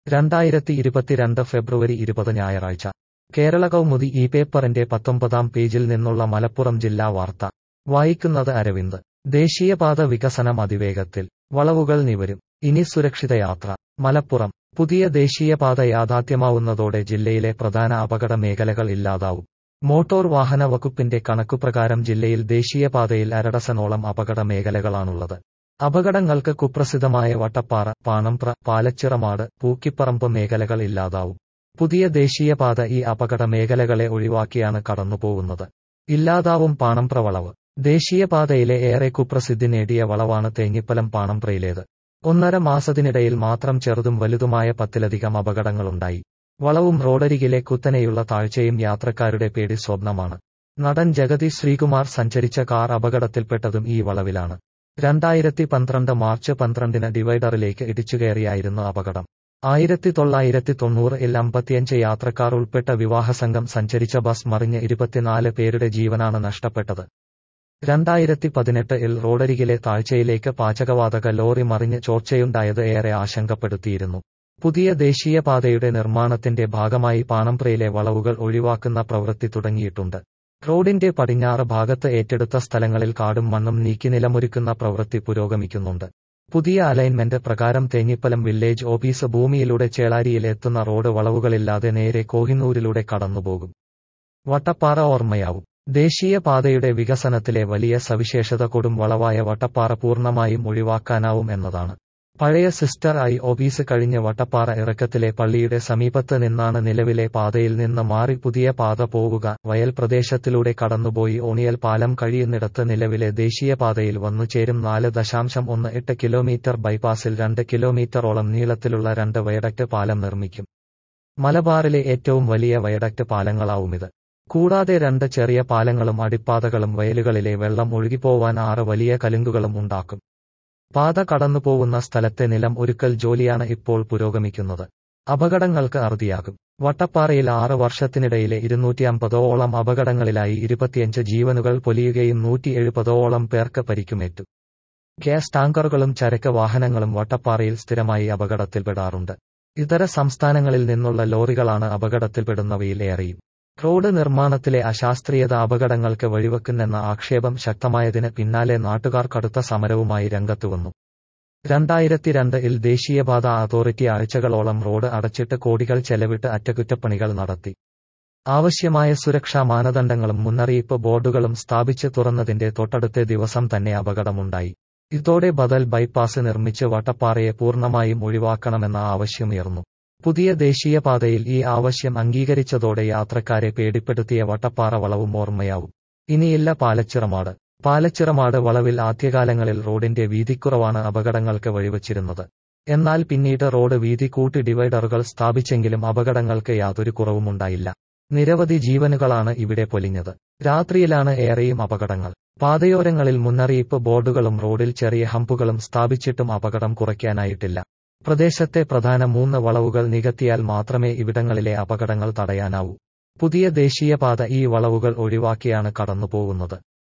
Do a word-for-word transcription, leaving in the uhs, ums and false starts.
രണ്ടായിരത്തി ഇരുപത്തിരണ്ട് ഫെബ്രുവരി ഇരുപത് ഞായറാഴ്ച കേരള കൗമുദി ഈ പേപ്പറിന്റെ പത്തൊമ്പതാം പേജിൽ നിന്നുള്ള മലപ്പുറം ജില്ലാ വാർത്ത വായിക്കുന്നത് അരവിന്ദ്. ദേശീയപാത വികസനം അതിവേഗത്തിൽ, വളവുകൾ നിവരും, ഇനി സുരക്ഷിത യാത്ര. മലപ്പുറം. പുതിയ ദേശീയപാത യാഥാർത്ഥ്യമാവുന്നതോടെ ജില്ലയിലെ പ്രധാന അപകട മേഖലകൾ ഇല്ലാതാവും. മോട്ടോർ വാഹന വകുപ്പിന്റെ കണക്കുപ്രകാരം ജില്ലയിൽ ദേശീയപാതയിൽ അരഡസനോളം അപകട മേഖലകളാണുള്ളത്. അപകടങ്ങൾക്ക് കുപ്രസിദ്ധമായ വട്ടപ്പാറ, പാണമ്പ്ര, പാലച്ചിറമാട്, പൂക്കിപ്പറമ്പ് മേഖലകൾ ഇല്ലാതാവും. പുതിയ ദേശീയപാത ഈ അപകട മേഖലകളെ ഒഴിവാക്കിയാണ് കടന്നുപോകുന്നത്. ഇല്ലാതാവും പാണമ്പ്ര വളവ്. ദേശീയപാതയിലെ ഏറെ കുപ്രസിദ്ധി നേടിയ വളവാണ് തേഞ്ഞിപ്പലം പാണമ്പ്രയിലേത്. ഒന്നര മാസത്തിനിടയിൽ മാത്രം ചെറുതും വലുതുമായ പത്തിലധികം അപകടങ്ങളുണ്ടായി. വളവും റോഡരികിലെ കുത്തനെയുള്ള താഴ്ചയും യാത്രക്കാരുടെ പേടി സ്വപ്നമാണ്. നടൻ ജഗതി ശ്രീകുമാർ സഞ്ചരിച്ച കാർ അപകടത്തിൽപ്പെട്ടതും ഈ വളവിലാണ്. രണ്ടായിരത്തി പന്ത്രണ്ട് മാർച്ച് പന്ത്രണ്ടിന് ഡിവൈഡറിലേക്ക് ഇടിച്ചുകയറിയായിരുന്നു അപകടം. ആയിരത്തി തൊള്ളായിരത്തി തൊണ്ണൂറിൽ അമ്പത്തിയഞ്ച് യാത്രക്കാർ ഉൾപ്പെട്ട വിവാഹസംഘം സഞ്ചരിച്ച ബസ് മറിഞ്ഞ് ഇരുപത്തിനാല് പേരുടെ ജീവനാണ് നഷ്ടപ്പെട്ടത്. രണ്ടായിരത്തി പതിനെട്ടിൽ റോഡരികിലെ താഴ്ചയിലേക്ക് പാചകവാതക ലോറി മറിഞ്ഞ് ചോർച്ചയുണ്ടായത് ഏറെ ആശങ്കപ്പെടുത്തിയിരുന്നു. പുതിയ ദേശീയപാതയുടെ നിർമ്മാണത്തിന്റെ ഭാഗമായി പാണമ്പ്രയിലെ വളവുകൾ ഒഴിവാക്കുന്ന പ്രവൃത്തി തുടങ്ങിയിട്ടുണ്ട്. റോഡിന്റെ പടിഞ്ഞാറ് ഭാഗത്ത് ഏറ്റെടുത്ത സ്ഥലങ്ങളിൽ കാടും മണ്ണും നീക്കി നിലമൊരുക്കുന്ന പ്രവൃത്തി പുരോഗമിക്കുന്നുണ്ട്. പുതിയ അലൈൻമെന്റ് പ്രകാരം തേഞ്ഞിപ്പലം വില്ലേജ് ഓഫീസ് ഭൂമിയിലൂടെ ചേളാരിയിൽ എത്തുന്ന റോഡ് വളവുകളില്ലാതെ നേരെ കോഹിന്നൂരിലൂടെ കടന്നുപോകും. വട്ടപ്പാറ ഓർമ്മയാവും. ദേശീയപാതയുടെ വികസനത്തിലെ വലിയ സവിശേഷത കൊടും വളവായ വട്ടപ്പാറ പൂർണ്ണമായും ഒഴിവാക്കാനാവും എന്നതാണ്. പഴയ സിസ്റ്റർ ഐ ഓഫീസ് കഴിഞ്ഞ് വട്ടപ്പാറ ഇറക്കത്തിലെ പള്ളിയുടെ സമീപത്ത് നിന്നാണ് നിലവിലെ പാതയിൽ നിന്ന് മാറി പുതിയ പാത പോവുക. വയൽ പ്രദേശത്തിലൂടെ കടന്നുപോയി ഓണിയൽ പാലം കഴിയുന്നിടത്ത് നിലവിലെ ദേശീയപാതയിൽ വന്നുചേരും. നാല് ദശാംശം ഒന്ന് എട്ട് കിലോമീറ്റർ ബൈപ്പാസിൽ രണ്ട് കിലോമീറ്ററോളം നീളത്തിലുള്ള രണ്ട് വയഡക്ട് പാലം നിർമ്മിക്കും. മലബാറിലെ ഏറ്റവും വലിയ വയഡക്ട് പാലങ്ങളാവുമിത്. കൂടാതെ രണ്ട് ചെറിയ പാലങ്ങളും അടിപ്പാതകളും വയലുകളിലെ വെള്ളം ഒഴുകിപ്പോവാൻ ആറ് വലിയ കലുങ്കുകളും ഉണ്ടാക്കും. പാത കടന്നുപോകുന്ന സ്ഥലത്തെ നിലം ഒരുക്കൽ ജോലിയാണ് ഇപ്പോൾ പുരോഗമിക്കുന്നത്. അപകടങ്ങൾക്ക് അറുതിയാകും. വട്ടപ്പാറയിൽ ആറ് വർഷത്തിനിടയിലെ ഇരുന്നൂറ്റി അമ്പതോളം അപകടങ്ങളിലായി ഇരുപത്തിയഞ്ച് ജീവനുകൾ പൊലിയുകയും നൂറ്റി എഴുപതോളം പേർക്ക് പരിക്കുമേറ്റു. ഗ്യാസ് ടാങ്കറുകളും ചരക്ക് വാഹനങ്ങളും വട്ടപ്പാറയിൽ സ്ഥിരമായി അപകടത്തിൽപ്പെടാറുണ്ട്. ഇതര സംസ്ഥാനങ്ങളിൽ നിന്നുള്ള ലോറികളാണ് അപകടത്തിൽപ്പെടുന്നവയിൽ ഏറെയും. റോഡ് നിർമ്മാണത്തിലെ അശാസ്ത്രീയത അപകടങ്ങൾക്ക് വഴിവെക്കുന്നെന്ന ആക്ഷേപം ശക്തമായതിന് പിന്നാലെ നാട്ടുകാർ കടുത്ത സമരവുമായി രംഗത്തുവന്നു. രണ്ടായിരത്തി രണ്ടിൽ ദേശീയപാത അതോറിറ്റി ആഴ്ചകളോളം റോഡ് അടച്ചിട്ട് കോടികൾ ചെലവിട്ട് അറ്റകുറ്റപ്പണികൾ നടത്തി. ആവശ്യമായ സുരക്ഷാ മാനദണ്ഡങ്ങളും മുന്നറിയിപ്പ് ബോർഡുകളും സ്ഥാപിച്ച് തുറന്നതിന്റെ തൊട്ടടുത്ത ദിവസം തന്നെ അപകടമുണ്ടായി. ഇതോടെ ബദൽ ബൈപ്പാസ് നിർമ്മിച്ച് വട്ടപ്പാറയെ പൂർണ്ണമായും ഒഴിവാക്കണമെന്ന ആവശ്യമുയർന്നു. പുതിയ ദേശീയപാതയിൽ ഈ ആവശ്യം അംഗീകരിച്ചതോടെ യാത്രക്കാരെ പേടിപ്പെടുത്തിയ വട്ടപ്പാറ വളവും ഓർമ്മയാവും. ഇനിയില്ല പാലച്ചിറമാട്. പാലച്ചിറമാട് വളവിൽ ആദ്യകാലങ്ങളിൽ റോഡിന്റെ വീതിക്കുറവാണ് അപകടങ്ങൾക്ക് വഴിവച്ചിരുന്നത്. എന്നാൽ പിന്നീട് റോഡ് വീതി കൂട്ടി ഡിവൈഡറുകൾ സ്ഥാപിച്ചെങ്കിലും അപകടങ്ങൾക്ക് യാതൊരു കുറവുമുണ്ടായില്ല. നിരവധി ജീവനുകളാണ് ഇവിടെ പൊലിഞ്ഞത്. രാത്രിയിലാണ് ഏറെയും അപകടങ്ങൾ. പാതയോരങ്ങളിൽ മുന്നറിയിപ്പ് ബോർഡുകളും റോഡിൽ ചെറിയ ഹമ്പുകളും സ്ഥാപിച്ചിട്ടും അപകടം കുറയ്ക്കാനായിട്ടില്ല. പ്രദേശത്തെ പ്രധാന മൂന്ന് വളവുകൾ നികത്തിയാൽ മാത്രമേ ഇവിടങ്ങളിലെ അപകടങ്ങൾ തടയാനാവൂ. പുതിയ ദേശീയപാത ഈ വളവുകൾ ഒഴിവാക്കിയാണ് കടന്നുപോകുന്നത്.